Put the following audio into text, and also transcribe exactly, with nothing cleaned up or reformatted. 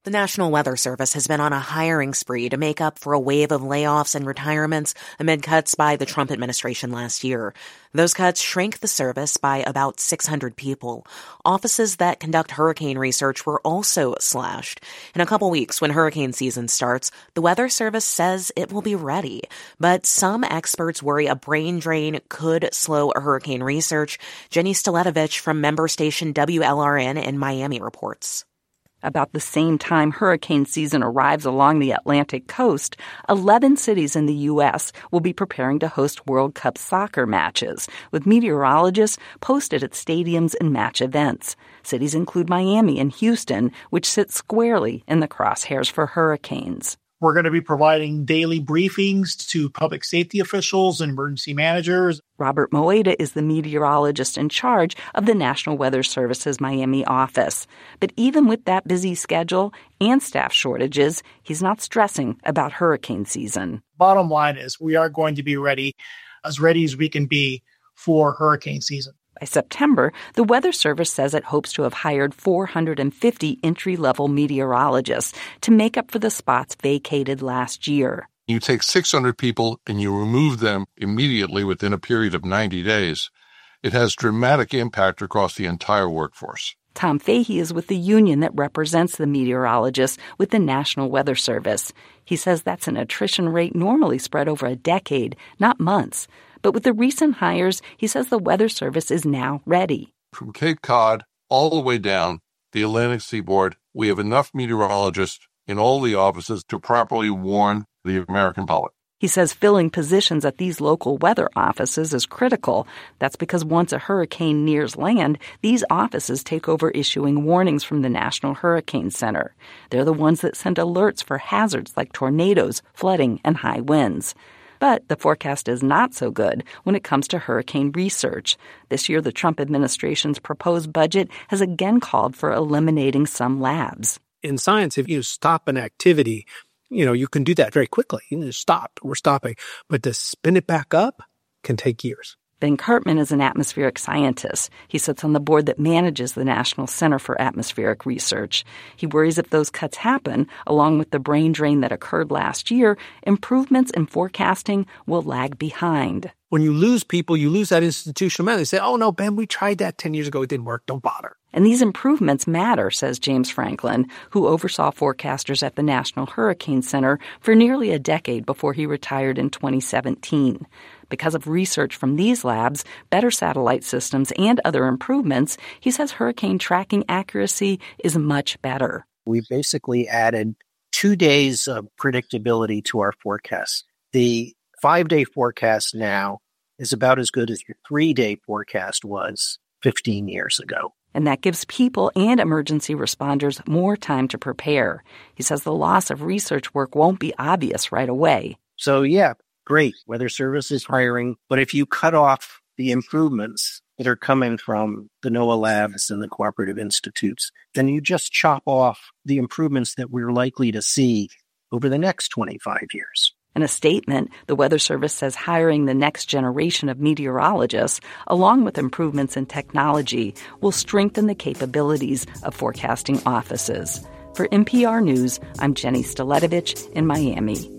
The National Weather Service has been on a hiring spree to make up for a wave of layoffs and retirements amid cuts by the Trump administration last year. Those cuts shrank the service by about six hundred people. Offices that conduct hurricane research were also slashed. In a couple weeks, when hurricane season starts, the Weather Service says it will be ready. But some experts worry a brain drain could slow hurricane research. Jenny Staletovich from member station W L R N in Miami reports. About the same time hurricane season arrives along the Atlantic coast, eleven cities in the U S will be preparing to host World Cup soccer matches, with meteorologists posted at stadiums and match events. Cities include Miami and Houston, which sit squarely in the crosshairs for hurricanes. We're going to be providing daily briefings to public safety officials and emergency managers. Robert Moeda is the meteorologist in charge of the National Weather Service's Miami office. But even with that busy schedule and staff shortages, he's not stressing about hurricane season. Bottom line is we are going to be ready, as ready as we can be for hurricane season. By September, the Weather Service says it hopes to have hired four hundred fifty entry-level meteorologists to make up for the spots vacated last year. You take six hundred people and you remove them immediately within a period of ninety days. It has dramatic impact across the entire workforce. Tom Fahey is with the union that represents the meteorologists with the National Weather Service. He says that's an attrition rate normally spread over a decade, not months. But with the recent hires, he says the Weather Service is now ready. From Cape Cod all the way down the Atlantic seaboard, we have enough meteorologists in all the offices to properly warn the American public. He says filling positions at these local weather offices is critical. That's because once a hurricane nears land, these offices take over issuing warnings from the National Hurricane Center. They're the ones that send alerts for hazards like tornadoes, flooding, and high winds. But the forecast is not so good when it comes to hurricane research. This year, the Trump administration's proposed budget has again called for eliminating some labs. In science, if you stop an activity, you know, you can do that very quickly. You just stop. We're stopping. But to spin it back up can take years. Ben Cartman is an atmospheric scientist. He sits on the board that manages the National Center for Atmospheric Research. He worries if those cuts happen, along with the brain drain that occurred last year, improvements in forecasting will lag behind. When you lose people, you lose that institutional memory. They say, oh, no, Ben, we tried that ten years ago. It didn't work. Don't bother. And these improvements matter, says James Franklin, who oversaw forecasters at the National Hurricane Center for nearly a decade before he retired in twenty seventeen. Because of research from these labs, better satellite systems, and other improvements, he says hurricane tracking accuracy is much better. We basically added two days of predictability to our forecast. The five-day forecast now is about as good as your three-day forecast was fifteen years ago. And that gives people and emergency responders more time to prepare. He says the loss of research work won't be obvious right away. So, yeah, great. Weather Service is hiring. But if you cut off the improvements that are coming from the NOAA labs and the cooperative institutes, then you just chop off the improvements that we're likely to see over the next twenty-five years. In a statement, the Weather Service says hiring the next generation of meteorologists, along with improvements in technology, will strengthen the capabilities of forecasting offices. For N P R News, I'm Jenny Staletovich in Miami.